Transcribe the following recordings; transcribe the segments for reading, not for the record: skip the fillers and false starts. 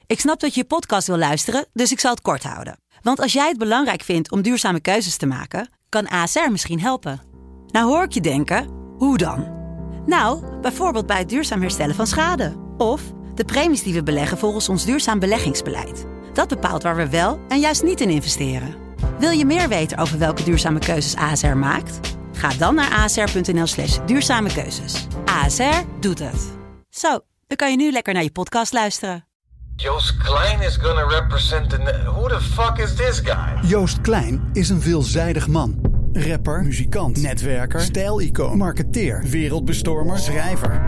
Ik snap dat je podcast wil luisteren, dus ik zal het kort houden. Want als jij het belangrijk vindt om duurzame keuzes te maken, kan ASR misschien helpen. Nou hoor ik je denken, hoe dan? Nou, bijvoorbeeld bij het duurzaam herstellen van schade. Of de premies die we beleggen volgens ons duurzaam beleggingsbeleid. Dat bepaalt waar we wel en juist niet in investeren. Wil je meer weten over welke duurzame keuzes ASR maakt? Ga dan naar asr.nl/duurzame keuzes. ASR doet het. Zo, dan kan je nu lekker naar je podcast luisteren. Joost Klein is gonna represent who the fuck is this guy? Joost Klein is een veelzijdig man. Rapper, muzikant, netwerker, stijlicoon, marketeer, wereldbestormer, schrijver.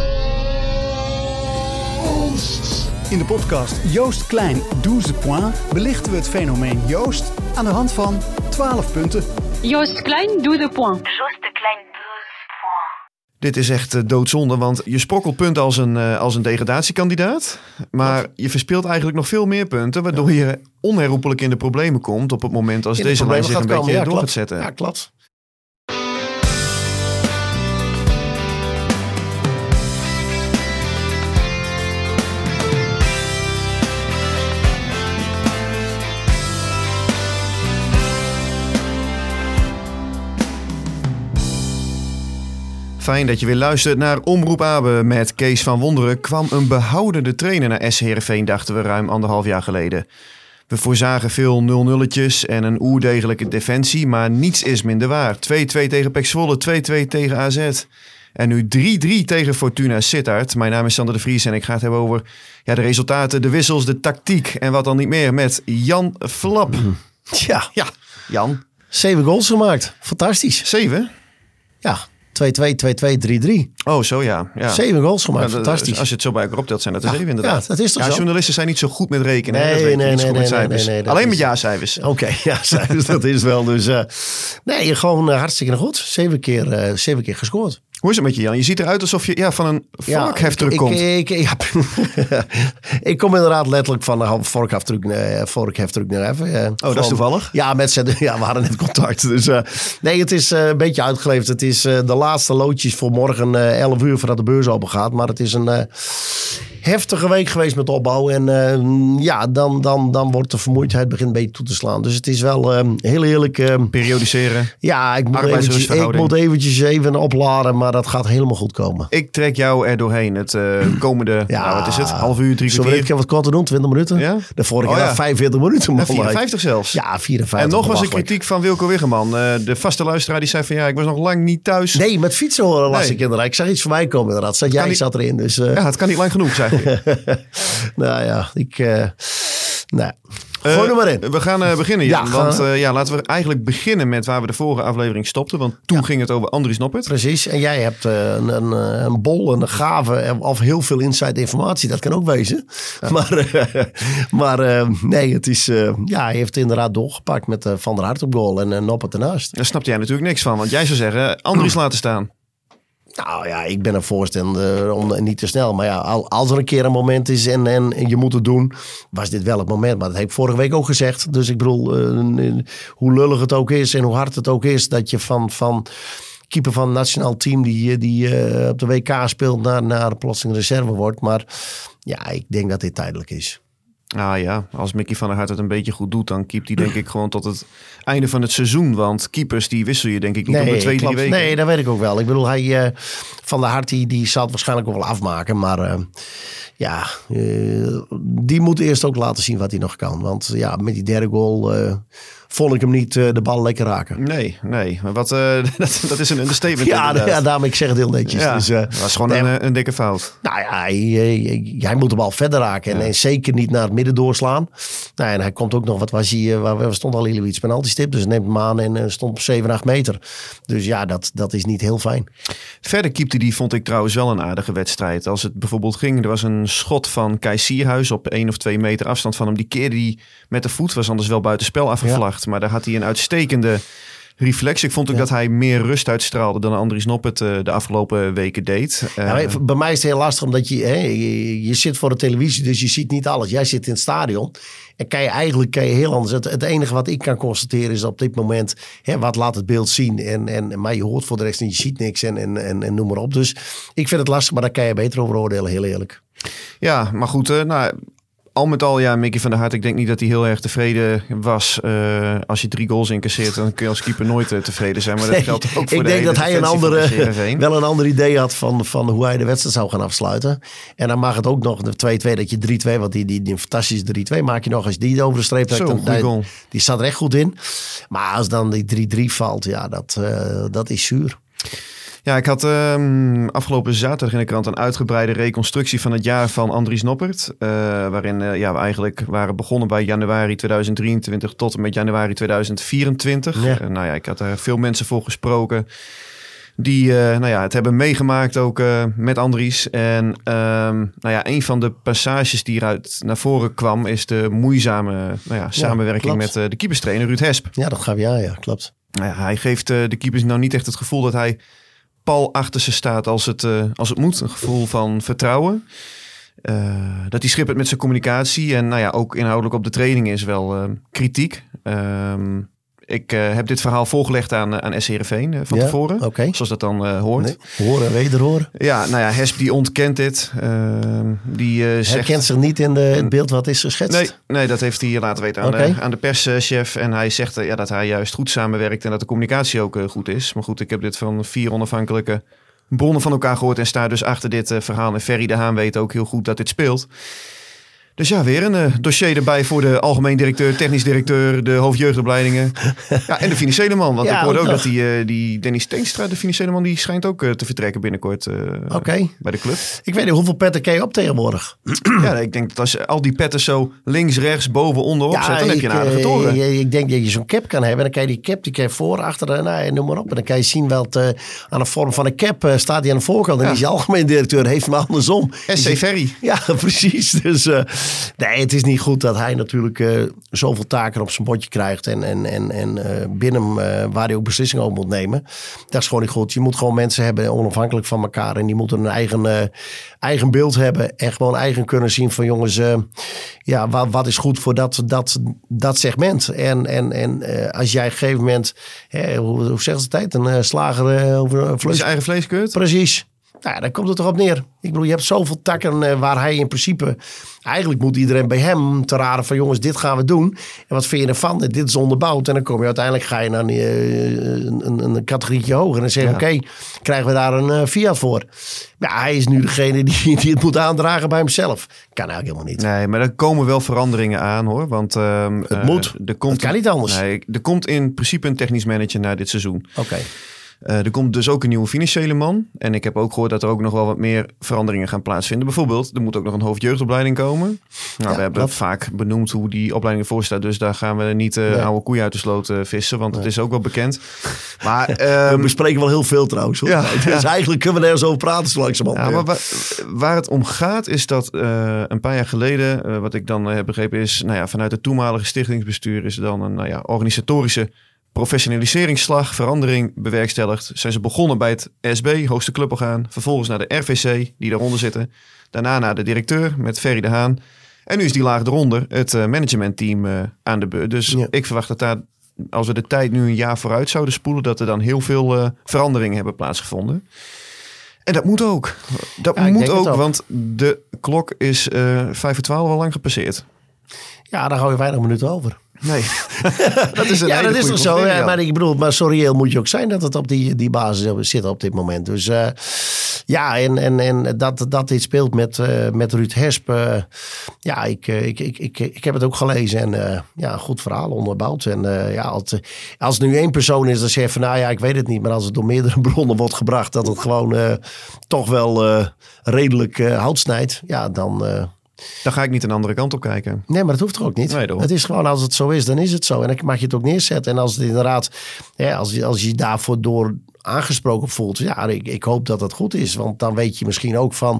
In de podcast Joost Klein 12 points belichten we het fenomeen Joost aan de hand van 12 punten. Joost Klein 12 points. Joost Klein 12 points. Dit is echt doodzonde, want je sprokkelt punten als een degradatiekandidaat. Maar je verspeelt eigenlijk nog veel meer punten, waardoor je onherroepelijk in de problemen komt op het moment als deze lijn zich een beetje door gaat zetten. Ja, klopt. Fijn dat je weer luistert naar Omroep Abe met Kees van Wonderen. Kwam een behoudende trainer naar SC Heerenveen, dachten we ruim 1,5 jaar geleden. We voorzagen veel 0-0'tjes en een oerdegelijke defensie, maar niets is minder waar. 2-2 tegen PEC Zwolle, 2-2 tegen AZ. En nu 3-3 tegen Fortuna Sittard. Mijn naam is Sander de Vries en ik ga het hebben over de resultaten, de wissels, de tactiek en wat dan niet meer met Jan Flap. Ja, Jan. 7 goals gemaakt. Fantastisch. 7? Ja. 2-2, 2-2, 3-3. Oh, zo ja. 7 goals gemaakt, fantastisch. Als je het zo bij elkaar optelt, zijn dat er 7 inderdaad. Ja, dat is toch zo? Journalisten zijn niet zo goed met rekenen. Nee, met cijfers. nee, alleen met ja-cijfers. Oké, ja-cijfers, dat is wel. Dus gewoon hartstikke goed. 7 keer gescoord. Hoe is het met je, Jan? Je ziet eruit alsof je van een vorkheftruck komt. Ik kom inderdaad letterlijk van een vorkheftruck naar even. Dat is toevallig? Ja, we hadden net contact. Dus, nee, het is een beetje uitgeleefd. Het is de laatste loodjes voor morgen 11 uur voordat de beurs open gaat. Maar het is een heftige week geweest met opbouw. En dan wordt de vermoeidheid begint een beetje toe te slaan. Dus het is wel heel eerlijk. Periodiseren. Ja, ik moet eventjes even opladen. Maar dat gaat helemaal goed komen. Ik trek jou er doorheen. Het komende, wat is het? Half uur, 3 kwartier. Zullen we wat korter doen? 20 minuten? Ja? De vorige keer 45 minuten. Man, 54 zelfs. Ja, 54. En nog was een kritiek van Wilco Wiggeman. De vaste luisteraar die zei van ik was nog lang niet thuis. Nee, met fietsen horen las ik inderdaad. Ik zag iets voorbij komen inderdaad. Jij zat erin. Dus, Ja, het kan niet lang genoeg zijn. Nou ja, gooi er maar in. We gaan beginnen, Jan. Want laten we eigenlijk beginnen met waar we de vorige aflevering stopten. Want toen ging het over Andries Noppert. Precies. En jij hebt een bol, een gave of heel veel inside informatie. Dat kan ook wezen. Ja. Maar nee, het is... hij heeft inderdaad doorgepakt met Van der Hart op goal en Noppert ernaast. Daar snapte jij natuurlijk niks van. Want jij zou zeggen, Andries laten staan. Nou ja, ik ben een voorstander om niet te snel. Maar ja, als er een keer een moment is en je moet het doen, was dit wel het moment. Maar dat heb ik vorige week ook gezegd. Dus ik bedoel, hoe lullig het ook is en hoe hard het ook is dat je van keeper van het nationaal team die op de WK speelt naar plotseling reserve wordt. Maar ja, ik denk dat dit tijdelijk is. Ah ja, als Mickey van der Hart het een beetje goed doet, dan keept hij denk ik gewoon tot het einde van het seizoen. Want keepers die wissel je denk ik niet om de 2-3 weken. Nee, dat weet ik ook wel. Ik bedoel, Van der Hart die zal het waarschijnlijk ook wel afmaken. Maar die moet eerst ook laten zien wat hij nog kan. Want ja, met die derde goal vond ik hem niet de bal lekker raken. Nee. Maar wat, dat is een understatement. Ja, daarom ik zeg het heel netjes. Ja, dus, dat was gewoon een dikke fout. Nou ja, hij moet de bal verder raken. En zeker niet naar het midden doorslaan. Nou, en hij komt ook nog, waar stond al heel iets penaltystip. Dus neemt hem aan en stond op 7, 8 meter. Dus ja, dat is niet heel fijn. Verder keepte die, vond ik trouwens wel een aardige wedstrijd. Als het bijvoorbeeld ging, er was een schot van Kai Sierhuis op 1 of 2 meter afstand van hem. Die keerde die met de voet, was anders wel buitenspel afgevlacht. Ja. Maar daar had hij een uitstekende reflex. Ik vond ook dat hij meer rust uitstraalde dan Andries Noppert de afgelopen weken deed. Bij mij is het heel lastig omdat je zit voor de televisie, dus je ziet niet alles. Jij zit in het stadion en kan je heel anders. Het enige wat ik kan constateren is op dit moment, wat laat het beeld zien. Maar je hoort voor de rest en je ziet niks en noem maar op. Dus ik vind het lastig, maar daar kan je beter over oordelen, heel eerlijk. Ja, maar goed, al met al, ja, Mickey van der Hart. Ik denk niet dat hij heel erg tevreden was. Als je 3 goals incasseert, dan kun je als keeper nooit tevreden zijn. Maar dat geldt ook voor ik de denk dat hij wel een ander idee had van hoe hij de wedstrijd zou gaan afsluiten. En dan mag het ook nog de 2-2, dat je 3-2, want die fantastische 3-2 maak je nog als die over de streep trekt. Die staat er echt goed in. Maar als dan die 3-3 valt, ja, dat is zuur. Ja, ik had afgelopen zaterdag in de krant een uitgebreide reconstructie van het jaar van Andries Noppert. Waarin we eigenlijk waren begonnen bij januari 2023 tot en met januari 2024. Ja. Ik had daar veel mensen voor gesproken die het hebben meegemaakt ook met Andries. En een van de passages die eruit naar voren kwam is de moeizame samenwerking met de keeperstrainer Ruud Hesp. Ja, dat gaf ja, klopt. Hij geeft de keepers nou niet echt het gevoel dat hij pal achter ze staat als het moet. Een gevoel van vertrouwen. Dat hij schippert met zijn communicatie. En ook inhoudelijk op de training is wel kritiek. Ik heb dit verhaal voorgelegd aan SC Heerenveen van tevoren. Okay. Zoals dat dan hoort. Nee, horen, wederhoren. Ja, Hesp die ontkent dit. Herkent zich niet in het beeld wat is geschetst? Nee, dat heeft hij laten weten aan de perschef. En hij zegt dat hij juist goed samenwerkt en dat de communicatie ook goed is. Maar goed, ik heb dit van 4 onafhankelijke bronnen van elkaar gehoord en sta dus achter dit verhaal. En Ferry de Haan weet ook heel goed dat dit speelt. Dus ja, weer een dossier erbij voor de algemeen directeur, technisch directeur, de hoofdjeugdopleidingen. Ja, en de financiële man. Want ik hoorde ook dat die Dennis Steenstra, de financiële man, die schijnt ook te vertrekken binnenkort bij de club. Ik weet niet, hoeveel petten ken je op tegenwoordig? Ja, ik denk dat als je al die petten zo links, rechts, boven, onderop zet, dan heb je een aardige toren. Ik denk dat je zo'n cap kan hebben. Dan kan je die cap, die kan je voor, achter, noem maar op. En dan kan je zien wel aan de vorm van een cap staat hij aan de voorkant. En die is je algemeen directeur, heeft hem andersom. SC Ferry. Ja, precies. Dus nee, het is niet goed dat hij natuurlijk zoveel taken op zijn bordje krijgt. En binnen waar hij ook beslissingen over moet nemen. Dat is gewoon niet goed. Je moet gewoon mensen hebben onafhankelijk van elkaar. En die moeten een eigen beeld hebben. En gewoon eigen kunnen zien van jongens, wat is goed voor dat segment. En als jij op een gegeven moment, hoe zegt ze het? Een slager over een vlees. Zijn eigen vlees keurt? Precies. Nou, dan komt het erop neer. Ik bedoel, je hebt zoveel takken waar hij in principe... Eigenlijk moet iedereen bij hem te raden van... jongens, dit gaan we doen. En wat vind je ervan? Dit is onderbouwd. En dan kom je uiteindelijk... ga je naar een categorietje hoger. En dan zeg je, oké, krijgen we daar een Fiat voor? Ja, hij is nu degene die het moet aandragen bij hemzelf. Kan eigenlijk helemaal niet. Nee, maar er komen wel veranderingen aan, hoor. Want het moet. Het kan niet anders. Nee, er komt in principe een technisch manager na dit seizoen. Oké. Er komt dus ook een nieuwe financiële man. En ik heb ook gehoord dat er ook nog wel wat meer veranderingen gaan plaatsvinden. Bijvoorbeeld, er moet ook nog een hoofdjeugdopleiding komen. Nou, we hebben vaak benoemd hoe die opleiding ervoor staat. Dus daar gaan we niet oude koeien uit de sloot vissen. Want het is ook wel bekend. Maar, we bespreken wel heel veel trouwens. Hoor. Dus eigenlijk kunnen we er zo over praten zo langzamerhand. Ja, maar waar het om gaat is dat een paar jaar geleden... wat ik dan heb begrepen is... vanuit het toenmalige stichtingsbestuur is er dan een organisatorische... professionaliseringsslag, verandering bewerkstelligd. Zijn ze begonnen bij het SB, hoogste cluborgaan. Vervolgens naar de RVC, die daaronder zitten. Daarna naar de directeur met Ferry de Haan. En nu is die laag eronder het managementteam aan de beurt. Dus ik verwacht dat daar, als we de tijd nu een jaar vooruit zouden spoelen... dat er dan heel veel veranderingen hebben plaatsgevonden. En dat moet ook. Dat moet ook, want de klok is 5 voor 12 al lang gepasseerd. Ja, daar hou je weinig minuten over. Nee, dat is een dat is toch zo. Maar ik bedoel, maar zo reëel moet je ook zijn dat het op die basis zit op dit moment. Dus en dat dit speelt met Ruud Hesp. Ik heb het ook gelezen en goed verhaal onderbouwd. En als er nu één persoon is, dan zeg je van ik weet het niet. Maar als het door meerdere bronnen wordt gebracht dat het gewoon toch wel redelijk hout snijdt. Ja, dan ga ik niet een andere kant op kijken. Nee, maar dat hoeft er ook niet. Nee, het is gewoon, als het zo is, dan is het zo. En dan mag je het ook neerzetten. En als het inderdaad, als je daarvoor door aangesproken voelt, ik hoop dat het goed is. Want dan weet je misschien ook van,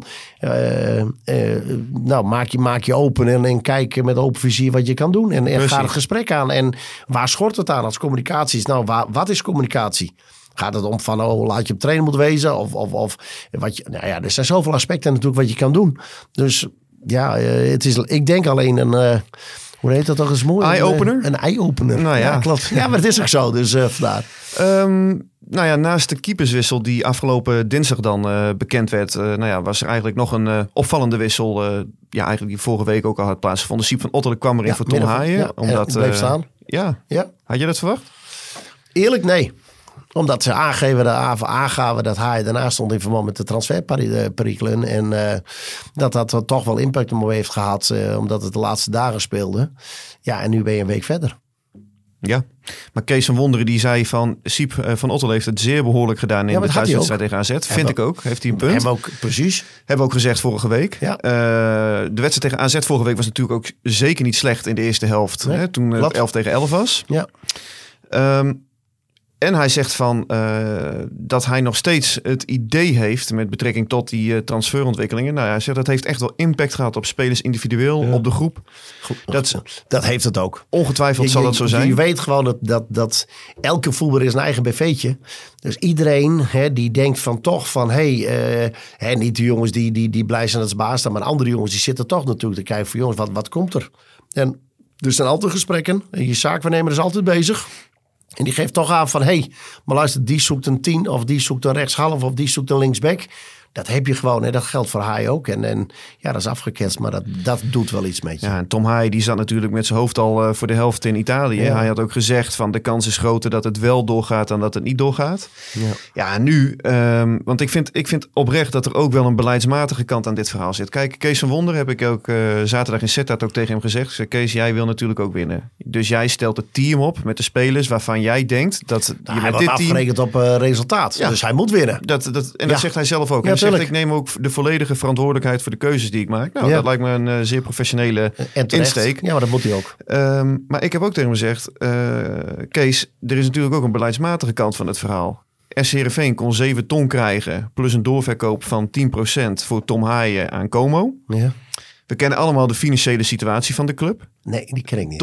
maak je open en kijk met open vizier wat je kan doen. En ga het gesprek aan. En waar schort het aan als communicatie is? Wat is communicatie? Gaat het om van, laat je op trainen moet wezen? Of wat je, er zijn zoveel aspecten natuurlijk wat je kan doen. Dus het is, ik denk alleen een, hoe heet dat toch eens mooi? Eye-opener? Een eye-opener. Nou ja, klopt. Ja, maar het is ook zo, dus vandaar. Naast de keeperswissel die afgelopen dinsdag dan bekend werd, was er eigenlijk nog een opvallende wissel eigenlijk die vorige week ook al had plaatsgevonden. Siep van Ottelen kwam erin voor Tom Haaien. Ja, omdat bleef staan. Ja. Had je dat verwacht? Eerlijk, nee. Omdat ze aangaven dat Haaien daarna stond in verband met de transferperikelen. En dat toch wel impact op hem heeft gehad. Omdat het de laatste dagen speelde. Ja, en nu ben je een week verder. Ja, maar Kees van Wonderen die zei van Siep van Ottelen heeft het zeer behoorlijk gedaan in de thuiswedstrijd tegen AZ. Vind ik ook. Heeft hij een punt. Hebben we ook, precies. Hebben we ook gezegd vorige week. Ja. De wedstrijd tegen AZ vorige week was natuurlijk ook zeker niet slecht in de eerste helft. Nee, hè, toen het 11-11 was. Ja. En hij zegt van dat hij nog steeds het idee heeft met betrekking tot die transferontwikkelingen. Nou ja, hij zegt dat heeft echt wel impact gehad op spelers individueel, op de groep. Dat heeft het ook. Ongetwijfeld zal dat zo zijn. Je weet gewoon dat elke voetballer is een eigen BV'tje. Dus iedereen die denkt van toch van niet de jongens die blij zijn dat ze baas staan, maar andere jongens die zitten toch natuurlijk te kijken van jongens, wat komt er? En er zijn altijd gesprekken. Je zaakwaarnemer is altijd bezig. En die geeft toch aan van, maar luister, die zoekt een 10 of die zoekt een rechtshalf of die zoekt een linksback. Dat heb je gewoon en dat geldt voor Haaien ook. En ja, dat is afgeketst, maar dat doet wel iets met je. Ja, en Tom Haaien die zat natuurlijk met zijn hoofd al voor de helft in Italië. Ja. Hij had ook gezegd van de kans is groter dat het wel doorgaat dan dat het niet doorgaat. Ja, nu, want ik vind oprecht dat er ook wel een beleidsmatige kant aan dit verhaal zit. Kijk, Kees van Wonder heb ik ook zaterdag in Sittard ook tegen hem gezegd. Ik zei, Kees, jij wil natuurlijk ook winnen. Dus jij stelt het team op met de spelers waarvan jij denkt dat je hij met wordt dit team afgerekend op resultaat. Ja. Dus hij moet winnen. Dat zegt hij zelf ook. Hij zegt, ik neem ook de volledige verantwoordelijkheid voor de keuzes die ik maak. Nou, dat lijkt me een zeer professionele insteek. Ja, maar dat moet hij ook. Maar ik heb ook tegen hem gezegd, Kees, er is natuurlijk ook een beleidsmatige kant van het verhaal. SC Heerenveen kon 7 ton krijgen, plus een doorverkoop van 10% voor Tom Haaien aan Como. Ja. We kennen allemaal de financiële situatie van de club. Nee, die ken ik niet.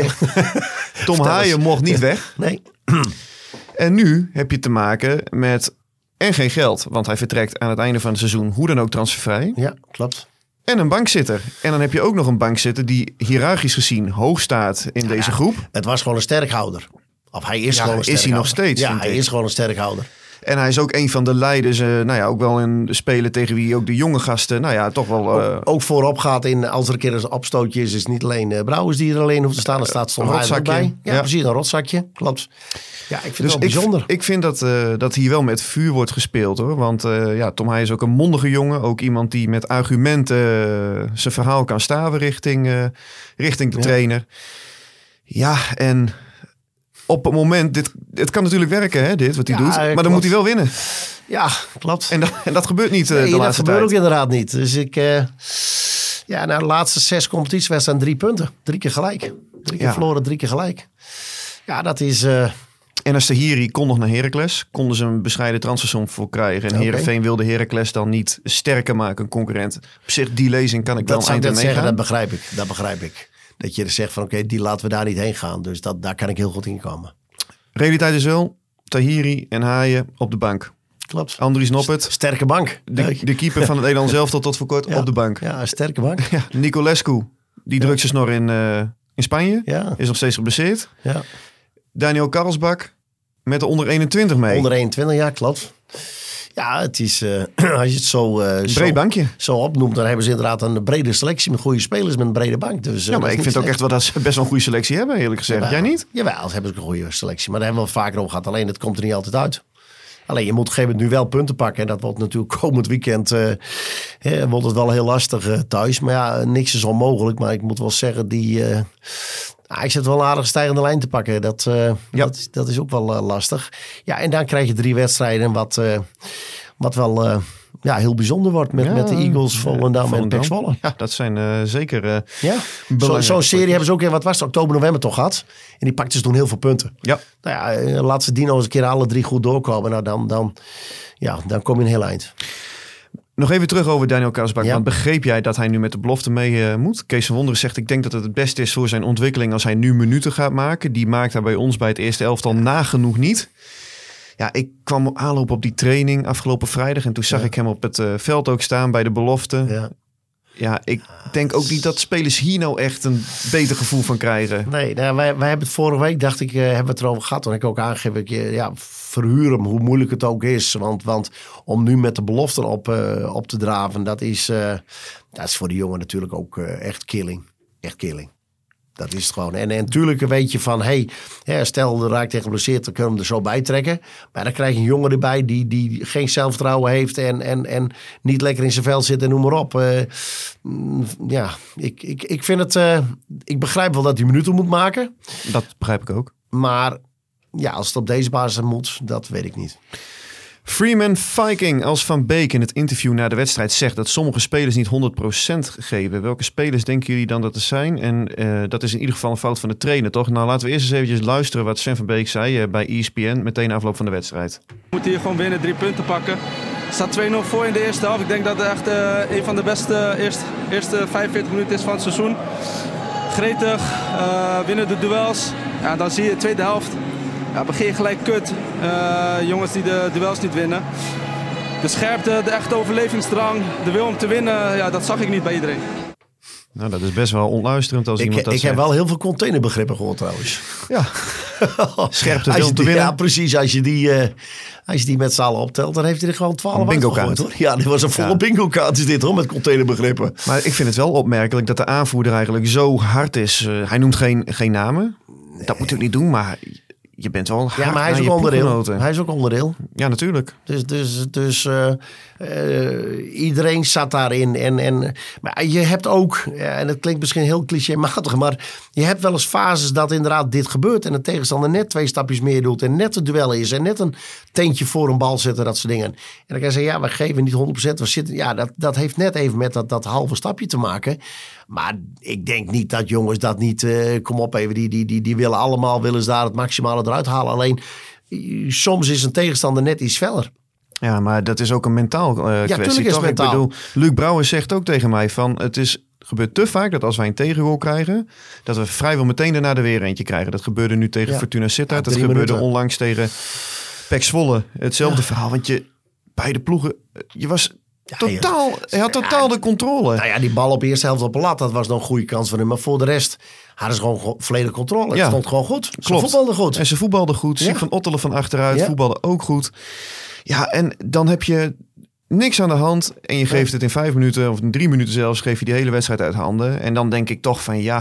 Tom Haaien mocht niet weg. Nee. En nu heb je te maken met en geen geld, want hij vertrekt aan het einde van het seizoen hoe dan ook transfervrij. Ja, klopt. En een bankzitter. En dan heb je ook nog een bankzitter die hiërarchisch gezien hoog staat in deze groep. Het was gewoon een sterkhouder. Of hij is gewoon een sterkhouder. Is hij nog steeds? Ja, hij is gewoon een sterkhouder. En hij is ook een van de leiders, ook wel een speler tegen wie ook de jonge gasten, toch wel... Ook voorop gaat in, als er een keer een opstootje is het niet alleen Brouwers die er alleen hoeft te staan. Er staat soms hij erbij. Ja, precies, een rotzakje. Klopt. Ja, ik vind het wel bijzonder. Ik vind dat hier wel met vuur wordt gespeeld, hoor. Want Tom Haaien is ook een mondige jongen. Ook iemand die met argumenten zijn verhaal kan staven richting de trainer. Ja, en op het moment, het kan natuurlijk werken, hè, wat hij doet. Maar dan moet hij wel winnen. Ja, klopt. En dat gebeurt niet de laatste tijd. Dat gebeurt ook inderdaad niet. Dus na de laatste 6 competitiewedstrijden 3 punten. 3 keer gelijk. 3 keer verloren, 3 keer gelijk. Ja, dat is... En als Tahiri kon nog naar Heracles, konden ze een bescheiden transfersom voor krijgen. En Heerenveen wilde Heracles dan niet sterker maken, een concurrent. Op zich, die lezing kan ik wel een eind aan meegaan. Dat begrijp ik. Dat je zegt van oké, die laten we daar niet heen gaan. Dus daar kan ik heel goed in komen. Realiteit is wel, Tahiri en Haaien op de bank. Klopt. Andries Noppert. Sterke bank. De keeper van het Nederlands elftal tot voor kort op de bank. Ja, een sterke bank. Ja, Nicolescu, die drukt zijn snor in Spanje. Ja. Is nog steeds geblesseerd. Ja. Daniel Karlsbak met de onder 21 mee. Onder 21, ja, klopt. Ja, het is, als je het breed bankje. Zo opnoemt, dan hebben ze inderdaad een brede selectie met goede spelers met een brede bank. Dus, ja, maar ik vind ook echt wel dat ze best wel een goede selectie hebben, eerlijk gezegd. Jawel, jij niet? Jawel, ze hebben een goede selectie. Maar daar hebben we het vaker over gehad. Alleen, het komt er niet altijd uit. Alleen, je moet op een gegeven moment nu wel punten pakken. En dat wordt natuurlijk komend weekend wordt het wel heel lastig thuis. Maar ja, niks is onmogelijk. Maar ik moet wel zeggen, ik zit wel een aardige stijgende lijn te pakken. Dat is ook wel lastig. Ja, en dan krijg je 3 wedstrijden wat wel heel bijzonder wordt met de Eagles, Volendam en PEC Zwolle. Ja, dat zijn zeker zo'n serie hebben ze ook in, wat was het, oktober, november toch gehad. En die pakten ze toen heel veel punten. Ja. Nou ja, laat ze die nou eens een keer alle 3 goed doorkomen. Nou, dan kom je een heel eind. Nog even terug over Daniel Karlsbak. Want begreep jij dat hij nu met de belofte mee moet? Kees van Wonderen zegt, ik denk dat het beste is voor zijn ontwikkeling als hij nu minuten gaat maken. Die maakt hij bij ons bij het eerste elftal nagenoeg niet. Ja, ik kwam aanlopen op die training afgelopen vrijdag. En toen zag ik hem op het veld ook staan bij de belofte. Ja. Ja, ik denk ook niet dat spelers hier nou echt een beter gevoel van krijgen. Nee, nou, wij hebben het vorige week, dacht ik, hebben we het erover gehad. Toen ik ook aangegeven, verhuur hem, hoe moeilijk het ook is. Want om nu met de belofte op te draven, dat is voor de jongen natuurlijk ook echt killing. Echt killing. Dat is het gewoon. En natuurlijk weet je van, stel er raakt tegen geblesseerd, dan kunnen we hem er zo bij trekken. Maar dan krijg je een jongen erbij die geen zelfvertrouwen heeft en niet lekker in zijn vel zit en noem maar op. Ik vind het, ik begrijp wel dat hij minuten moet maken. Dat begrijp ik ook. Maar ja, als het op deze basis moet, dat weet ik niet. Freeman Viking, als Van Beek in het interview na de wedstrijd zegt dat sommige spelers niet 100% geven. Welke spelers denken jullie dan dat er zijn? En dat is in ieder geval een fout van de trainer, toch? Nou, laten we eerst eens eventjes luisteren wat Sven van Beek zei bij ESPN meteen na afloop van de wedstrijd. We moeten hier gewoon winnen, 3 punten pakken. Er staat 2-0 voor in de eerste helft. Ik denk dat het echt een van de beste eerste 45 minuten is van het seizoen. Gretig, winnen de duels. Ja, dan zie je de tweede helft. Ja, begin je gelijk kut. Jongens die de duels niet winnen. De scherpte, de echte overlevingsdrang, de wil om te winnen, ja, dat zag ik niet bij iedereen. Nou, dat is best wel onluisterend als iemand dat zegt. Ik heb wel heel veel containerbegrippen gehoord trouwens. Ja, scherpte, wil om te winnen. Ja, precies. Als je die met z'n allen optelt, dan heeft hij er gewoon 12 bingo-kaart, hoor. Ja, dit was een volle bingo-kaart is dit hoor, met containerbegrippen. Maar ik vind het wel opmerkelijk dat de aanvoerder eigenlijk zo hard is. Hij noemt geen namen. Nee. Dat moet hij niet doen, maar je bent wel hard. Ja, maar hij is ook onderdeel. Hij is ook onderdeel. Ja, natuurlijk. Dus iedereen zat daarin. Maar je hebt ook, en het klinkt misschien heel clichématig, maar je hebt wel eens fases dat inderdaad dit gebeurt. En de tegenstander net 2 stapjes meer doet. En net het duel is. En net een teentje voor een bal zetten, dat soort dingen. En dan kan je zeggen, we geven niet 100%. We zitten, dat heeft net even met dat halve stapje te maken. Maar ik denk niet dat jongens dat niet... kom op even, die willen allemaal willen ze daar het maximale eruit halen. Alleen soms is een tegenstander net iets feller. Ja, maar dat is ook een mentaal kwestie. Tuurlijk is het mentaal. Ik bedoel, Luc Brouwers zegt ook tegen mij van... Het gebeurt te vaak dat als wij een tegengoal krijgen... dat we vrijwel meteen daarna er weer eentje krijgen. Dat gebeurde nu tegen Fortuna Sittard. Dat gebeurde onlangs tegen PEC Zwolle. Hetzelfde verhaal, want beide ploegen... Hij had totaal de controle. Nou ja, die bal op de eerste helft op de lat, dat was nog een goede kans voor hem. Maar voor de rest hadden ze gewoon volledig controle. Het stond gewoon goed. Ze voetbalden goed. En ze voetbalden goed. Sieg van Ottelen van achteruit voetbalde ook goed. Ja, en dan heb je niks aan de hand. En je geeft het in 5 minuten of in 3 minuten zelfs, geef je die hele wedstrijd uit handen. En dan denk ik toch van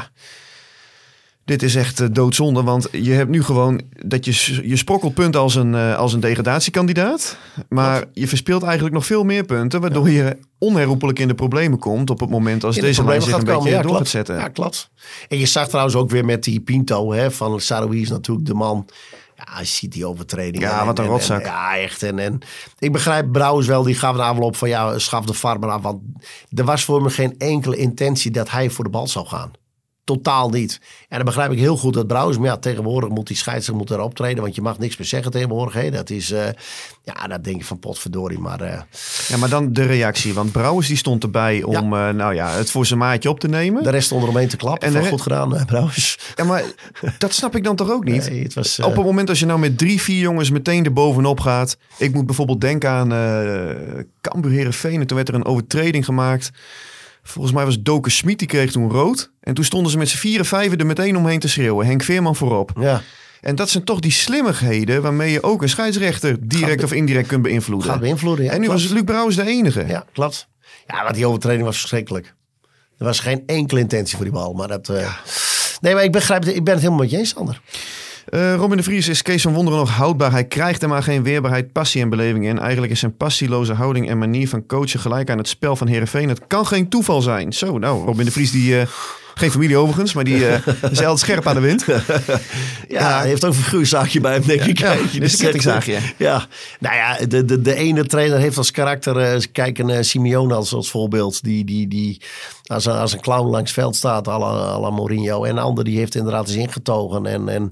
dit is echt doodzonde, want je hebt nu gewoon dat je sprokkelt punten als een degradatiekandidaat. Maar je verspeelt eigenlijk nog veel meer punten, waardoor je onherroepelijk in de problemen komt op het moment als deze lijn zich een beetje door gaat zetten. Ja, klopt. En je zag trouwens ook weer met die Pinto van Saroui is natuurlijk de man. Ja, je ziet die overtreding. Ja, wat een rotzak. Ja, echt. En ik begrijp Brouwers wel, die gaf de aanloop van schaf de VAR maar aan. Want er was voor me geen enkele intentie dat hij voor de bal zou gaan. Totaal niet. En dan begrijp ik heel goed dat Brouwers... Maar tegenwoordig moet die scheidsrechter erop treden. Want je mag niks meer zeggen tegenwoordig. Hè. Dat is... dat denk je van potverdorie. Maar, Ja, maar dan de reactie. Want Brouwers die stond erbij om het voor zijn maatje op te nemen. De rest stond eromheen te klappen. En goed gedaan, Brouwers. Ja, maar dat snap ik dan toch ook niet? Nee, het was, op het moment als je nou met 3-4 jongens meteen erbovenop gaat. Ik moet bijvoorbeeld denken aan Cambuur Heerenveen. En toen werd er een overtreding gemaakt... Volgens mij was Doke Smit, die kreeg toen rood. En toen stonden ze met z'n 4-5 er meteen omheen te schreeuwen. Henk Veerman voorop. Ja. En dat zijn toch die slimmigheden waarmee je ook een scheidsrechter direct of indirect kunt beïnvloeden. Gaat beïnvloeden, ja. En nu was Luc Brouwers de enige. Ja, klopt. Ja, want die overtreding was verschrikkelijk. Er was geen enkele intentie voor die bal. Maar dat... Nee, maar ik begrijp het. Ik ben het helemaal met je eens, Sander. Robin de Vries, is Kees van Wonderen nog houdbaar? Hij krijgt er maar geen weerbaarheid, passie en beleving in. Eigenlijk is zijn passieloze houding en manier van coachen gelijk aan het spel van Heerenveen. Het kan geen toeval zijn. Zo, nou, Robin de Vries, die geen familie overigens, maar die is altijd scherp aan de wind. Hij heeft ook een figuurzaagje bij hem, denk ik. Dus een kettingzaagje. Ja, nou ja, de ene trainer heeft als karakter, kijk een Simeone als voorbeeld, die als een clown langs het veld staat, à la Mourinho. En de ander die heeft inderdaad eens ingetogen. En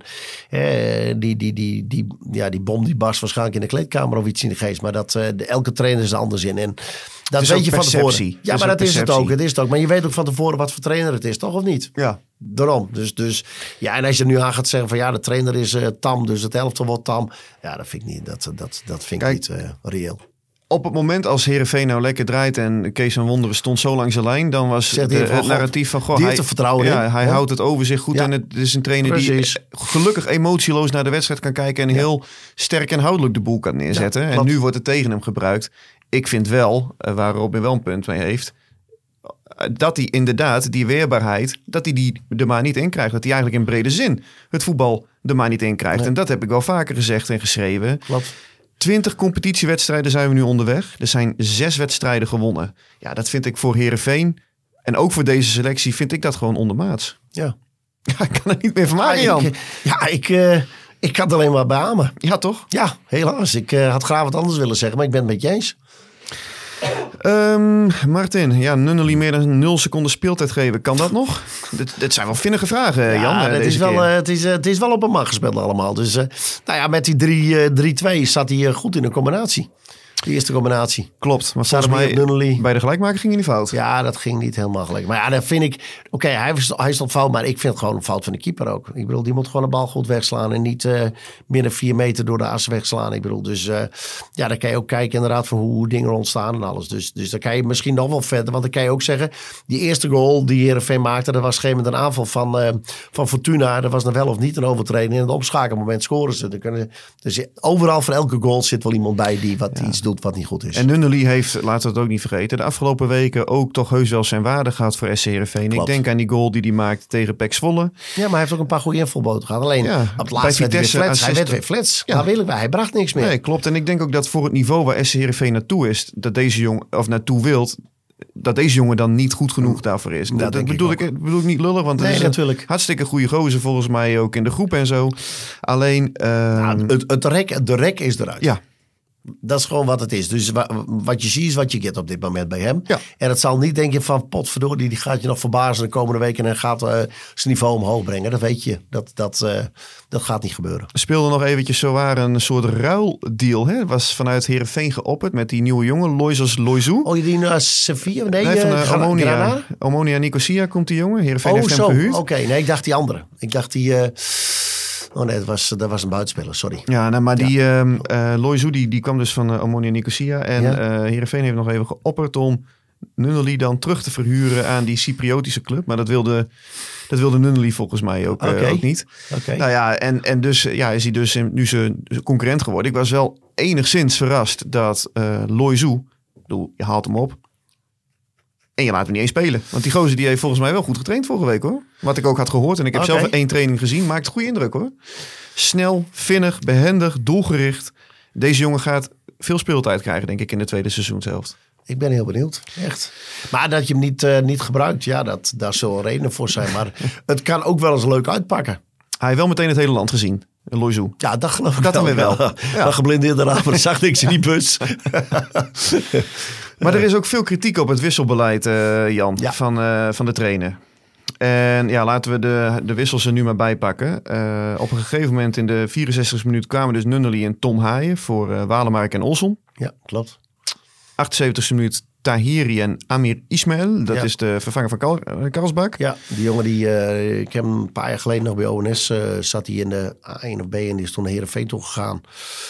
die bom die barst waarschijnlijk in de kleedkamer of iets in de geest. Maar elke trainer is er anders in. En dat weet je van tevoren. Ja, maar dat is het ook. Het is het ook. Maar je weet ook van tevoren wat voor trainer het is, toch of niet? Ja. Daarom. Dus ja, en als je er nu aan gaat zeggen van de trainer is tam, dus het elftal wordt tam. Ja, dat vind ik niet. Dat vind ik niet reëel. op het moment als Heerenveen nou lekker draait en Kees van Wonderen stond zo langs de lijn, dan was het narratief van... Die heeft er vertrouwen in. Hij houdt het overzicht goed en het is een trainer die gelukkig emotieloos naar de wedstrijd kan kijken en heel sterk en houdelijk de boel kan neerzetten. En nu wordt het tegen hem gebruikt. Ik vind wel, waar Robin wel een punt mee heeft, dat hij inderdaad die weerbaarheid, dat hij die er maar niet in krijgt. Dat hij eigenlijk in brede zin het voetbal er maar niet in krijgt. Nee. En dat heb ik wel vaker gezegd en geschreven. Klopt. 20 competitiewedstrijden zijn we nu onderweg. Er zijn 6 wedstrijden gewonnen. Ja, dat vind ik voor Heerenveen en ook voor deze selectie vind ik dat gewoon ondermaats. Ja. Ja, ik kan er niet meer van maken, Jan. Ik kan het alleen maar beamen. Ja, toch? Ja, helaas. Ik had graag wat anders willen zeggen, maar ik ben het met je eens. Martin, Nunnely meer dan 0 seconden speeltijd geven. Kan dat nog? Dit zijn wel vinnige vragen, Jan. Het is wel op een mag gespeeld allemaal. Dus met die 3-2 zat hij goed in de combinatie. De eerste combinatie. Klopt, maar volgens mij bij de gelijkmaker ging hij niet fout. Ja, dat ging niet helemaal gelijk. Maar ja, dat vind ik... Oké, hij stond fout, maar ik vind het gewoon een fout van de keeper ook. Ik bedoel, die moet gewoon de bal goed wegslaan en niet meer dan 4 meter door de as wegslaan. Ik bedoel, dus dan kan je ook kijken inderdaad van hoe dingen ontstaan en alles. Dus dan kan je misschien nog wel verder, want dan kan je ook zeggen, die eerste goal die Heerenveen maakte, dat was op een gegeven moment een aanval van Fortuna. Dat was dan wel of niet een overtreding. In het opschakelmoment scoren ze. Dus overal voor elke goal zit wel iemand bij die iets doet wat niet goed is. En Nunnely heeft, laten we het ook niet vergeten, de afgelopen weken ook toch heus wel zijn waarde gehad voor SC Heerenveen. Ik denk aan die goal die hij maakte tegen PEC Zwolle. Ja, maar hij heeft ook een paar goede invalboten gehad. Alleen op het laatste hij werd weer flats. Ja. Hij bracht niks meer. Nee, klopt. En ik denk ook dat voor het niveau waar SC Heerenveen naartoe is, dat deze jongen, of naartoe wilt, dat deze jongen dan niet goed genoeg daarvoor is. Dat bedoel ik niet lullig, want het is natuurlijk hartstikke goede gozer volgens mij ook in de groep en zo. Alleen... de rek is eruit. Ja. Dat is gewoon wat het is. Dus wat je ziet is wat je get op dit moment bij hem. Ja. En het zal niet denken van potverdorie, die gaat je nog verbazen de komende weken en gaat zijn niveau omhoog brengen. Dat weet je. Dat gaat niet gebeuren. Er speelde nog eventjes zowaar een soort ruildeal. Hè? Was vanuit Heerenveen geopperd met die nieuwe jongen, Loizou. Oh, die naar Sevilla? Nee, van Omonia Nicosia komt die jongen. Heerenveen heeft hem gehuurd. Oké. Nee, ik dacht die andere. Ik dacht die... Oh nee, dat was een buitenspeler, sorry. Ja, maar die Loizou die kwam dus van Omonia Nicosia. En Heerenveen heeft nog even geopperd om Nunnely dan terug te verhuren aan die Cypriotische club. Maar dat wilde Nunnely volgens mij ook niet. Okay. Nou ja, en dus is hij dus nu zijn concurrent geworden. Ik was wel enigszins verrast dat Loizou, je haalt hem op. En je laat hem niet eens spelen. Want die gozer die heeft volgens mij wel goed getraind vorige week hoor. Wat ik ook had gehoord. En ik heb zelf 1 training gezien. Maakt goede indruk hoor. Snel, vinnig, behendig, doelgericht. Deze jongen gaat veel speeltijd krijgen denk ik in de tweede seizoenshelft. Ik ben heel benieuwd. Echt. Maar dat je hem niet gebruikt. Ja, daar zal reden voor zijn. Maar het kan ook wel eens leuk uitpakken. Hij heeft wel meteen het hele land gezien. Loizou. Ja, dat geloof ik dat dan weer wel. Ja. Geblindeerde raam, maar zag niks in die bus. Maar er is ook veel kritiek op het wisselbeleid, Jan, van de trainer. En laten we de wissels er nu maar bij pakken. Op een gegeven moment in de 64e minuut kwamen dus Nunnely en Tom Haaien voor Walemark en Olsson. Ja, klopt. 78e minuut Tahiri en Amir Ismail. Dat is de vervanger van Karlsbak. Ja, die jongen ik heb hem een paar jaar geleden nog bij ONS zat hij in de A1 of B en die is toen naar Heerenveen toe gegaan.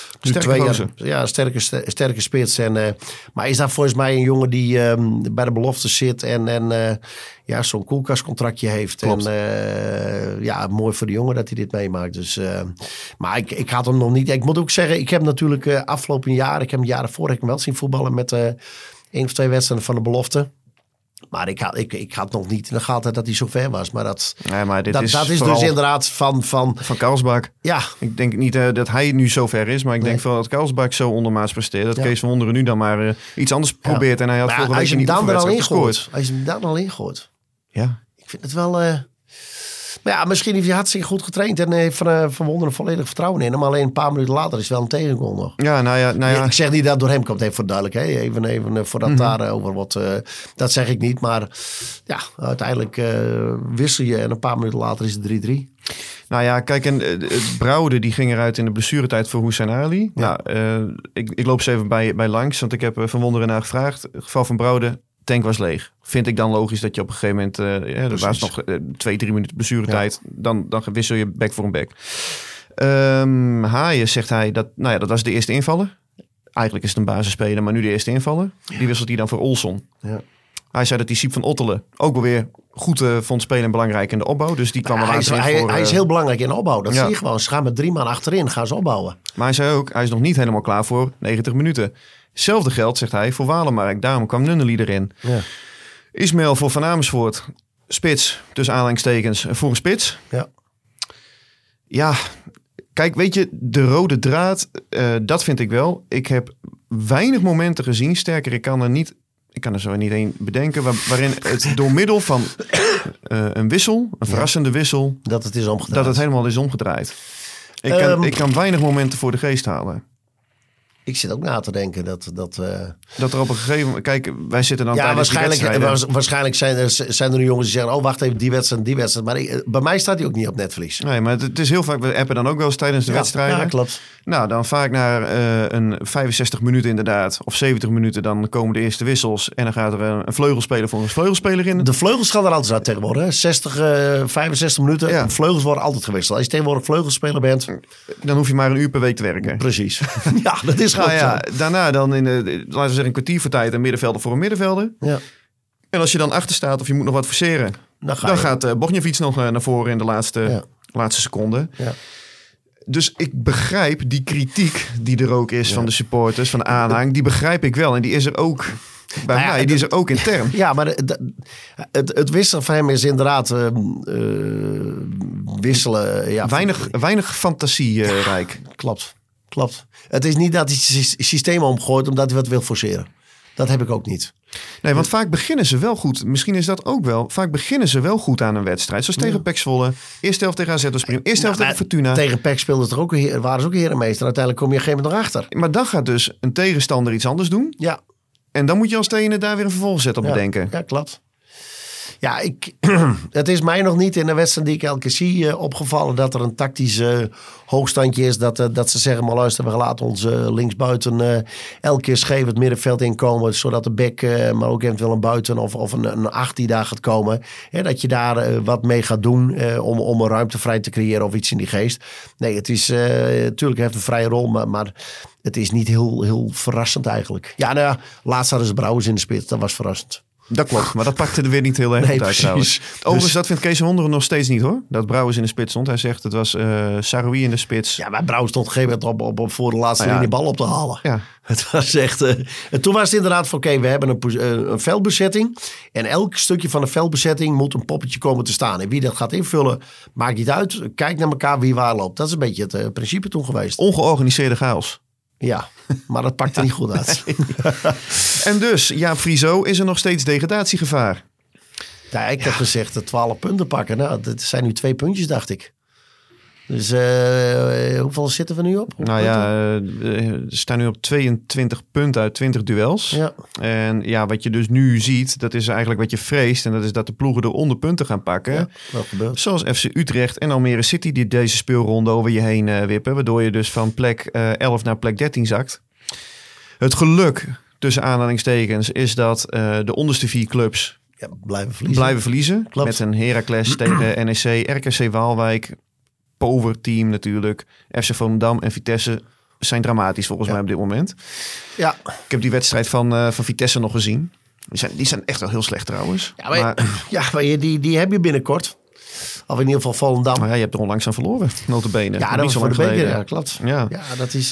Sterke spits. Maar is dat volgens mij een jongen die bij de belofte zit en zo'n koelkastcontractje heeft. Klopt. En mooi voor de jongen dat hij dit meemaakt. Dus, maar ik had hem nog niet. Ik moet ook zeggen, ik heb natuurlijk afgelopen jaar, ik heb hem jaren voor, ik heb hem wel zien voetballen met 1 of 2 wedstrijden van de belofte. Maar ik had nog niet in de gaten dat hij zo ver was. Maar dat is dus inderdaad van Karlsbak. Ja. Ik denk niet dat hij nu zo ver is. Maar ik denk wel dat Karlsbak zo ondermaats presteert. Dat Kees van Wonderen nu dan maar iets anders probeert. En hij had vorige week niet gescoord. Als je hem dan al ingooit. Ja. Ik vind het wel... Maar ja, misschien heeft hij hartstikke goed getraind en heeft Van Wonderen volledig vertrouwen in hem. Maar alleen een paar minuten later is het wel een tegengoal nog. Ja, nou ja. Ik zeg niet dat het door hem komt, even voor duidelijk. Hè? Even voordat daar over wat... dat zeg ik niet, maar ja, uiteindelijk wissel je en een paar minuten later is het 3-3. Nou ja, kijk, en Brouwde die ging eruit in de blessuretijd voor Hussein Ali. Ja. Nou, ik loop ze even bij langs, want ik heb Van Wonderen naar gevraagd. Het geval van Brouwde, tank was leeg. Vind ik dan logisch dat je op een gegeven moment... er was nog 2-3 minuten blessuretijd. Ja. Dan wissel je back voor een back. Haaien zegt hij dat... Nou ja, dat was de eerste invaller. Eigenlijk is het een basisspeler, maar nu de eerste invaller. Die wisselt hij dan voor Olsson. Ja. Hij zei dat die Siep van Ottelen ook wel weer goed vond spelen en belangrijk in de opbouw. Dus die kwam Hij is heel belangrijk in de opbouw. Dat Ja. zie je gewoon. Ze gaan met 3 man achterin, gaan ze opbouwen. Maar hij zei ook, hij is nog niet helemaal klaar voor 90 minuten. Hetzelfde geldt, zegt hij, voor Walemark. Daarom kwam Nunnely erin. Ja. Ismaël voor Van Amersfoort. Spits, tussen aanhalingstekens, voor een spits. Ja. Ja, kijk, weet je, de rode draad, dat vind ik wel. Ik heb weinig momenten gezien. Sterker, ik kan er zo niet één bedenken. Waarin het door middel van een wissel, een verrassende wissel, Dat het is omgedraaid. dat het helemaal is omgedraaid. Ik kan weinig momenten voor de geest halen. Ik zit ook na te denken dat Dat er op een gegeven moment... Kijk, wij zitten dan ja, tijdens die wedstrijden. waarschijnlijk zijn er nu jongens die zeggen... oh, wacht even, die wedstrijd. Maar bij mij staat hij ook niet op netvlies. Nee, maar het is heel vaak... We appen dan ook wel eens tijdens de wedstrijden. Ja, klopt. Nou, dan vaak na een 65 minuten inderdaad. Of 70 minuten, dan komen de eerste wissels. En dan gaat er een vleugelspeler voor een vleugelspeler in. De vleugels gaan er altijd uit tegenwoordig. Hè? 65 minuten. Ja. Vleugels worden altijd gewisseld. Als je tegenwoordig vleugelspeler bent... Dan hoef je maar een uur per week te werken. Precies. Ja, dat is Nou gewoon ja, daarna dan laten we zeggen een kwartier voor tijd een middenvelder voor een middenvelder. zo. Ja. En als je dan achter staat of je moet nog wat forceren, Dan dan gaat Bogniewicz nog naar voren in de Ja. laatste seconde. Ja. Dus ik begrijp die kritiek die er ook is van de supporters, van de aanhang. Die begrijp ik wel. En die is er ook bij Nou ja, mij. Die is er ook intern. Ja, maar het wisselen van hem is inderdaad wisselen. Ja, Weinig fantasierijk. Klopt. Het is niet dat hij het systeem omgooit omdat hij wat wil forceren. Dat heb ik ook niet. Nee, want vaak beginnen ze wel goed. Misschien is dat ook wel. Vaak beginnen ze wel goed aan een wedstrijd. Zoals tegen PEC Zwolle. Eerste helft tegen AZ was prima. Eerste helft tegen Fortuna. Tegen PEC speelden ze er ook, waren ze ook herenmeester. Uiteindelijk kom je op een gegeven moment erachter. Maar dan gaat dus een tegenstander iets anders doen. Ja, En dan moet je als trainer daar weer een vervolgzet op bedenken. Ja, klopt. Ja, het is mij nog niet in de wedstrijd die ik elke keer zie opgevallen dat er een tactisch hoogstandje is. Dat ze zeggen, maar luister, we laten ons linksbuiten elke keer scheef het middenveld inkomen. Zodat de back, maar ook eventueel een buiten of een 8 die daar gaat komen. Dat je daar wat mee gaat doen om een ruimte vrij te creëren of iets in die geest. Nee, het is natuurlijk heeft een vrije rol, maar het is niet heel verrassend eigenlijk. Ja, nou ja, laatst hadden ze Brouwers in de spits. Dat was verrassend. Dat klopt, maar dat pakte er weer niet heel erg goed uit precies. trouwens. Overigens, dat vindt Kees van Wonderen nog steeds niet hoor. Dat Brouwers in de spits stond. Hij zegt het was Saroui in de spits. Ja, maar Brouwers stond op een gegeven moment op voor de laatste linie bal op te halen. Ja. Het was echt... en toen was het inderdaad van oké, we hebben een veldbezetting. En elk stukje van de veldbezetting moet een poppetje komen te staan. En wie dat gaat invullen, maakt niet uit. Kijk naar elkaar wie waar loopt. Dat is een beetje het principe toen geweest. Ongeorganiseerde chaos. Ja, maar dat pakte niet goed uit. En dus, Jaap Frieso, is er nog steeds degradatiegevaar? Ja, ik heb gezegd 12 punten pakken. Nou, dat zijn nu 2 puntjes, dacht ik. Dus hoeveel zitten we nu op? Nou ja, we staan nu op 22 punten uit 20 duels. Ja. En ja, wat je dus nu ziet, dat is eigenlijk wat je vreest. En dat is dat de ploegen eronder punten gaan pakken. Ja, wat gebeurt? Zoals FC Utrecht en Almere City die deze speelronde over je heen wippen. Waardoor je dus van plek 11 naar plek 13 zakt. Het geluk, tussen aanhalingstekens, is dat de onderste 4 clubs Ja, blijven verliezen. Klopt. Met een Heracles tegen NEC, RKC Waalwijk, Power-team natuurlijk. FC Volendam en Vitesse zijn dramatisch volgens mij op dit moment. Ja. Ik heb die wedstrijd van Vitesse nog gezien. Die zijn echt wel heel slecht trouwens. Ja, maar die heb je binnenkort. Of in ieder geval Volendam. Maar ja, je hebt er onlangs aan verloren, notabene. Ja, dat niet was zo voor lang de beker. geleden. Ja, klopt. Ja. Ja, dat is...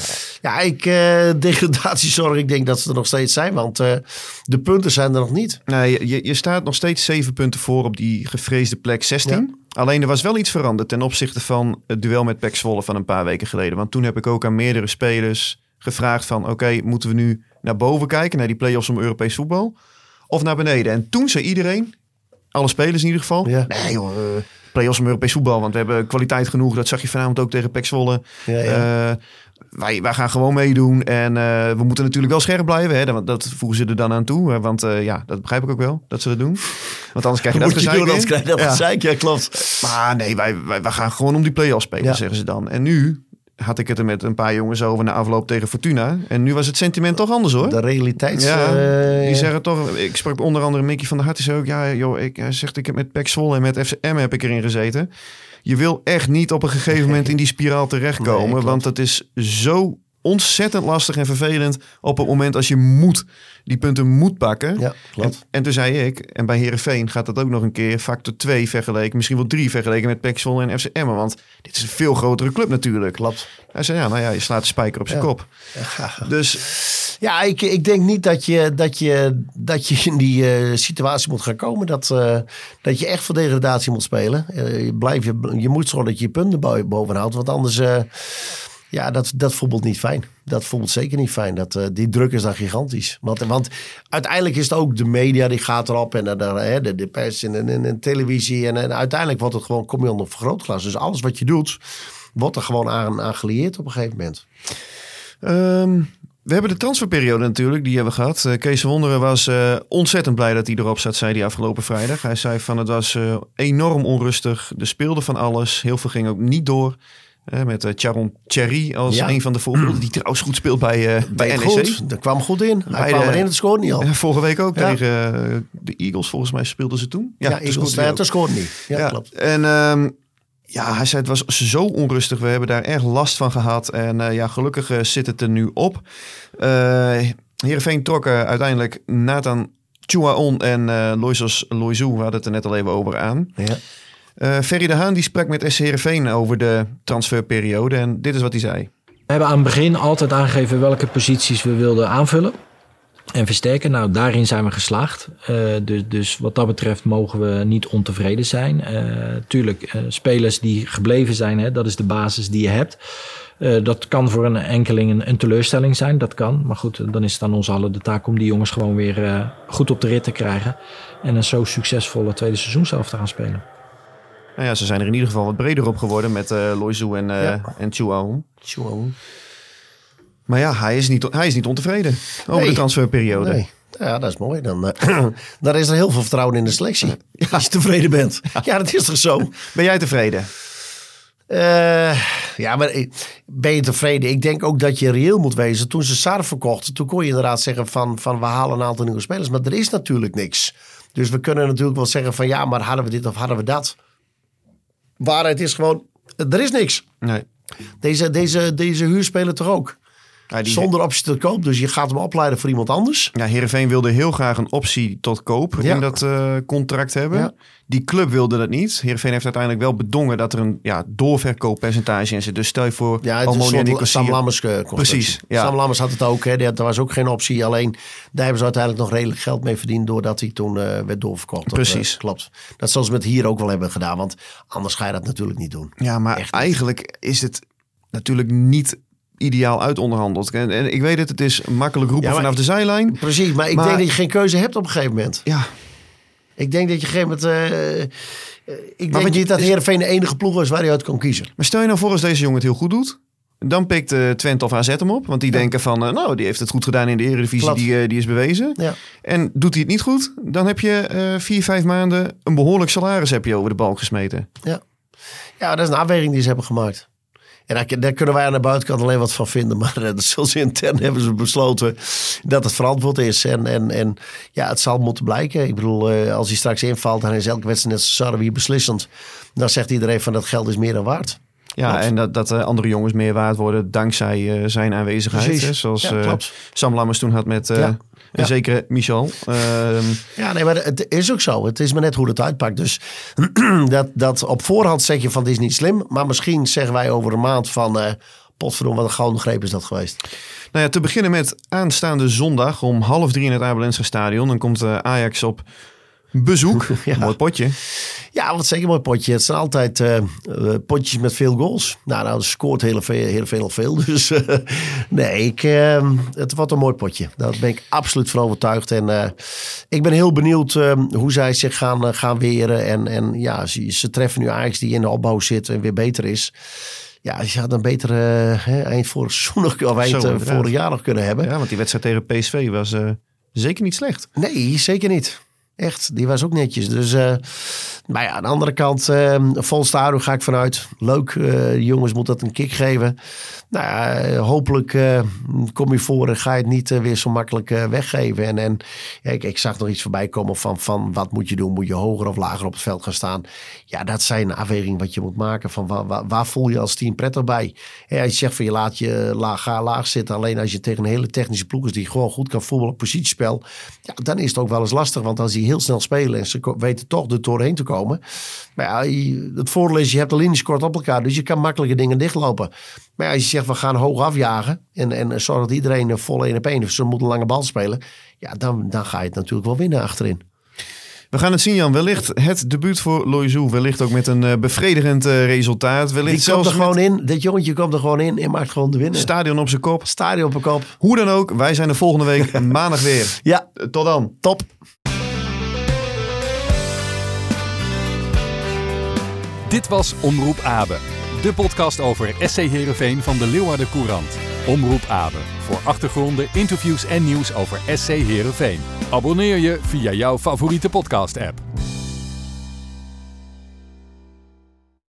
degradatiezorg, ik denk dat ze er nog steeds zijn. Want de punten zijn er nog niet. Nee, je staat nog steeds 7 punten voor op die gevreesde plek 16. Ja. Alleen er was wel iets veranderd ten opzichte van het duel met PEC Zwolle van een paar weken geleden. Want toen heb ik ook aan meerdere spelers gevraagd van oké, moeten we nu naar boven kijken, naar die play-offs om Europees voetbal? Of naar beneden? En toen zei iedereen, alle spelers in ieder geval, Ja. nee joh, play-offs om Europees voetbal, want we hebben kwaliteit genoeg. Dat zag je vanavond ook tegen PEC Zwolle. Ja. Wij gaan gewoon meedoen en we moeten natuurlijk wel scherp blijven. Hè? Dat voegen ze er dan aan toe. Want dat begrijp ik ook wel, dat ze dat doen. Want anders krijg je dat gezeik. Anders krijg je dat gezeik, ja klopt. Maar nee, wij gaan gewoon om die play-offs spelen, Ja. zeggen ze dan. En nu had ik het er met een paar jongens over na afloop tegen Fortuna. En nu was het sentiment toch anders hoor. De realiteits... Die zeggen toch... Ik sprak onder andere Mickey van der Hart. Die zei ook, hij zegt ik heb met PEC Zwolle en met FCM heb ik erin gezeten. Je wil echt niet op een gegeven moment in die spiraal terechtkomen. Nee, klopt. Want dat is zo ontzettend lastig en vervelend op het moment als je die punten moet pakken. Ja, klopt. En toen zei ik, en bij Heerenveen gaat dat ook nog een keer factor 2 vergeleken, misschien wel 3 vergeleken met PEC Zwolle en FC Emmen. Want dit is een veel grotere club natuurlijk. Klopt. Hij zei, je slaat de spijker op zijn kop. Ja. Dus ja, ik denk niet dat je in die situatie moet gaan komen. Dat je echt voor degradatie moet spelen. Je moet zorgen dat je punten bovenhoudt. Want anders, dat voetbalt niet fijn. Dat voetbalt zeker niet fijn. Die druk is dan gigantisch. Want uiteindelijk is het ook de media die gaat erop. En de pers en televisie. En uiteindelijk wordt het gewoon, kom je onder vergrootglas. Dus alles wat je doet, wordt er gewoon aan gelieerd op een gegeven moment. We hebben de transferperiode natuurlijk, die hebben we gehad. Kees van Wonderen was ontzettend blij dat hij erop zat, zei hij afgelopen vrijdag. Hij zei van het was enorm onrustig. Er speelde van alles. Heel veel ging ook niet door. Met Charon Thierry als een van de voorbeelden. Die trouwens goed speelt bij NEC. Goed, dat kwam goed in. Hij kwam erin, het scoorde niet al. Vorige week ook tegen de Eagles, volgens mij speelden ze toen. Ja, Eagles scoorde niet. Ja, klopt. En hij zei het was zo onrustig. We hebben daar erg last van gehad. En gelukkig zit het er nu op. Heerenveen trok uiteindelijk Nathan Chouaon en Loisos Loizou. We hadden het er net al even over aan. Ja. Ferry de Haan die sprak met SC Heerenveen over de transferperiode. En dit is wat hij zei. We hebben aan het begin altijd aangegeven welke posities we wilden aanvullen en versterken. Nou, daarin zijn we geslaagd. Dus wat dat betreft mogen we niet ontevreden zijn. Tuurlijk, spelers die gebleven zijn, dat is de basis die je hebt. Dat kan voor een enkeling een teleurstelling zijn, dat kan. Maar goed, dan is het aan ons allen de taak om die jongens gewoon weer goed op de rit te krijgen. En een zo succesvolle tweede seizoen zelf te gaan spelen. Nou ja, ze zijn er in ieder geval wat breder op geworden met Loizou en Chouaon. Maar ja, hij is niet ontevreden over de transferperiode. Nee. Ja, dat is mooi. Dan is er heel veel vertrouwen in de selectie. Als je tevreden bent. Ja, dat is toch zo? Ben jij tevreden? Maar ben je tevreden? Ik denk ook dat je reëel moet wezen. Toen ze Sarr verkochten, toen kon je inderdaad zeggen van we halen een aantal nieuwe spelers. Maar er is natuurlijk niks. Dus we kunnen natuurlijk wel zeggen van maar hadden we dit of hadden we dat? Waarheid is gewoon, er is niks. Nee. Deze huurspeler toch ook? Ja, zonder optie tot koop. Dus je gaat hem opleiden voor iemand anders. Ja, Heerenveen wilde heel graag een optie tot koop in dat contract hebben. Ja. Die club wilde dat niet. Heerenveen heeft uiteindelijk wel bedongen dat er een doorverkooppercentage in zit. Dus stel je voor... Ja, het is Sam Lammers precies. Ja. Sam Lammers had het ook. Er was ook geen optie. Alleen daar hebben ze uiteindelijk nog redelijk geld mee verdiend doordat hij toen werd doorverkocht. Precies. Klopt. Dat zullen ze met hier ook wel hebben gedaan. Want anders ga je dat natuurlijk niet doen. Ja, maar eigenlijk is het natuurlijk niet ideaal uitonderhandeld. En ik weet het is makkelijk roepen vanaf de zijlijn. Precies, maar ik denk dat je geen keuze hebt op een gegeven moment. Ja. Ik denk dat je op een gegeven moment... ik denk niet dat Heerenveen de enige ploeg is waar je uit kan kiezen. Maar stel je nou voor als deze jongen het heel goed doet. Dan pikt Twente of AZ hem op. Want die denken van, die heeft het goed gedaan in de Eredivisie. Die is bewezen. Ja. En doet hij het niet goed, dan heb je 4-5 maanden een behoorlijk salaris heb je over de balk gesmeten. Ja, dat is een afweging die ze hebben gemaakt. En daar kunnen wij aan de buitenkant alleen wat van vinden. Maar dat zullen ze intern hebben ze besloten dat het verantwoord is. En het zal moeten blijken. Ik bedoel, als hij straks invalt, dan is elke wedstrijd net zo weer beslissend. Dan zegt iedereen van dat geld is meer dan waard. Ja, klopt. En dat andere jongens meer waard worden dankzij zijn aanwezigheid. Hè? Zoals Sam Lammers toen had met en zeker Michel. Maar het is ook zo. Het is maar net hoe het uitpakt. Dus dat op voorhand zeg je van het is niet slim. Maar misschien zeggen wij over een maand van potverdomme, wat een gouden greep is dat geweest. Nou ja, te beginnen met aanstaande zondag om 2:30 in het Abelense Stadion. Dan komt Ajax op bezoek. Mooi potje. Ja, wat zeker een mooi potje. Het zijn altijd potjes met veel goals. Nou, dat scoort heel veel. Dus het wordt een mooi potje. Daar ben ik absoluut van overtuigd. En ik ben heel benieuwd hoe zij zich gaan weren. En ze treffen nu Ajax die in de opbouw zit en weer beter is. Ja, je had een betere eind vorig seizoen of vorig jaar nog kunnen hebben. Ja, want die wedstrijd tegen PSV was zeker niet slecht. Nee, zeker niet. Echt, die was ook netjes. Dus, maar ja, aan de andere kant, vol stadion ga ik vanuit. Leuk, jongens moeten dat een kick geven. Nou ja, hopelijk kom je voor en ga je het niet weer zo makkelijk weggeven. En ik zag nog iets voorbij komen van wat moet je doen? Moet je hoger of lager op het veld gaan staan? Ja, dat zijn afwegingen wat je moet maken. Van waar voel je als team prettig bij? Als je zegt van je laat je laag zitten. Alleen als je tegen een hele technische ploeg is die gewoon goed kan voetballen op positiespel. Ja, dan is het ook wel eens lastig. Want als die heel snel spelen en ze weten toch er doorheen te komen. Maar ja, het voordeel is je hebt de linies kort op elkaar. Dus je kan makkelijke dingen dichtlopen. Maar ja, als je zegt we gaan hoog afjagen. En zorg dat iedereen vol 1 op 1. Ze moeten een lange bal spelen. Ja, dan ga je het natuurlijk wel winnen achterin. We gaan het zien, Jan. Wellicht het debuut voor Loiseau. Wellicht ook met een bevredigend resultaat. Wellicht die komt er gewoon in. Dit jongetje komt er gewoon in en maakt gewoon de winnen. Stadion op zijn kop. Stadion op zijn kop. Hoe dan ook, wij zijn er volgende week maandag weer. Ja. Tot dan. Top. Dit was Omroep Abe. De podcast over SC Heerenveen van de Leeuwarden Courant. Omroep Abe. Voor achtergronden, interviews en nieuws over SC Heerenveen. Abonneer je via jouw favoriete podcast-app.